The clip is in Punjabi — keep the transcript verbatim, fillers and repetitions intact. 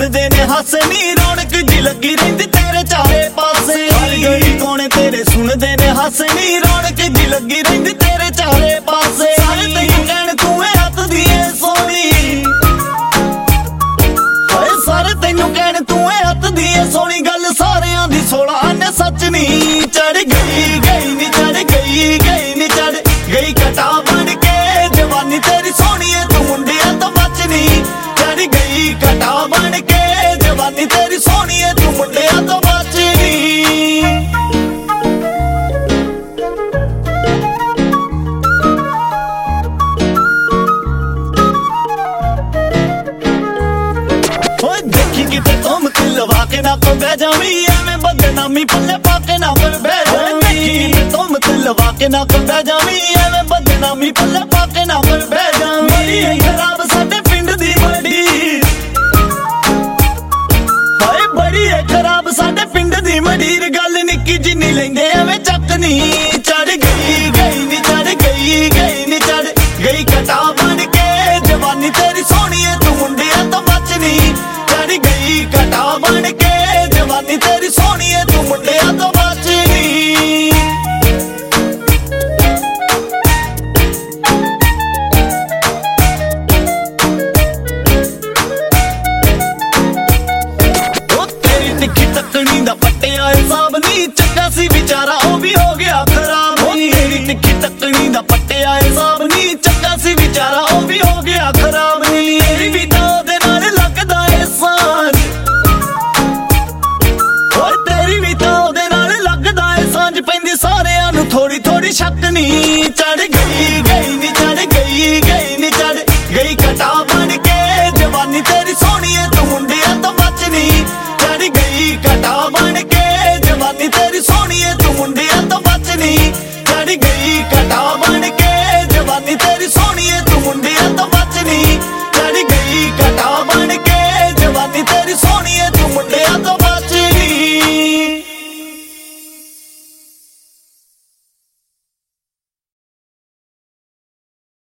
ਸੁਣਦੇ ਨੇ ਹਾਸੇ ਨੀ ਰੌਣਕ ਜੀ ਲੱਗੀ ਰਹਿੰਦੀ ਤੇਰੇ ਚਾਰੇ ਪਾਸੇ ਹਰ ਗਲੀ ਕੋਨੇ ਤੇਰੇ ਸੁਣਦੇ ਨੇ ਹਾਸੇ ਨੀ ਰੌਣਕ ਜੀ ਲੱਗੀ ਰਹਿੰਦੀ ਤੇਰੇ ਚਾਰੇ ਪਾਸੇ ਸਾਰੇ ਤੈਨੂੰ ਕਹਿਣ ਤੂੰ ਏ ਹੱਥ ਦੀ ਏ ਸੋਹਣੀ ਹਾਏ ਸਾਰੇ ਤੈਨੂੰ ਕਹਿਣ ਤੂੰ ਏ ਹੱਥ ਦੀ ਏ ਸੋਹਣੀ ਗੱਲ ਸਾਰਿਆਂ ਦੀ ਸੋਲਾਂ ਨੇ ਸੱਚ ਨੀ ਚੜ ਗਈ ਗਈ ਨੀ ਚੜ ਗਈ ਗਈ ਨੀ ਚੜ ਗਈ ਕਟਾ ਬਣ ਕੇ ਜਵਾਨੀ ਤੇਰੀ ਸੋਹਣੀ ਏ ਤੂੰ ਮੁੰਡਿਆਂ ਤੋਂ ਬਚ ਨੀ ਚੜ ਗਈ ਕਟਾ ਬਣ ਕੇ ਜਵਾਨੀ ਤੇਰੀ ਸੋਹਣੀ ਏ ਤੂੰ ਮੁੰਡਿਆਂ ਤੋਂ ਬਚ ਨੀ ਓਏ ਦੇਖੀ ਕਿਤੇ ਤੁਮ ਤੇ ਲਵਾ ਕੇ ਨਾ ਕੋ ਬਹਿ ਜਾਵੀਂ ਐਵੇਂ ਬਦਨਾਮੀ ਪੱਲੇ ਪਾ ਕੇ ਨਾ ਪਰ ਬਹਿ ਜਾਵੀਂ ਦੇਖੀ ਕਿਤੇ ਤੁਮ ਤੇ ਲਵਾ ਕੇ ਨਾ ਕੋ ਬਹਿ ਜਾਵੀਂ ਐਵੇਂ ਬਦਨਾਮੀ ਪੱਲੇ ਪਾ ਕੇ ਨਾ ਪਰ ਬਹਿ ਜਾਵੀਂ ਬੜੀ ਖਰਾਬ ਸਾਡੇ ਪਿੰਡ ਦੀ ਮੰਡੀ ਹਾਏ ਬੜੀ ਏ ਖਰਾਬ ਸਾਡੇ ਪਿੰਡ ਦੀ ਮੰਡੀਰ ਗੱਲ ਨਿੱਕੀ ਜਿੰਨੀ ਲੈਂਦੇ ਐਵੇਂ ਚੱਕ ਨੀ ਚੜ ਗਈ ਗਈ ਨੀ ਚੜ ਗਈ ਗਈ ਨੀ ਚੜ ਗਈ ਕਟਾ ਬਣ ਕੇ ਜਵਾਨੀ ਤੇਰੀ ਸੋਹਣੀ ਏ ਤੂੰ ਮੁੰਡਿਆਂ ਤੋਂ ਬਚ ਨੀ ਚੜ ਗਈ ਕਟਾ ਬਣ ਕੇ ਜਵਾਨੀ ਤੇਰੀ ਸੋਹਣੀ ਏ ਤੂੰ ਮੁੰਡਿਆਂ ਤੋਂ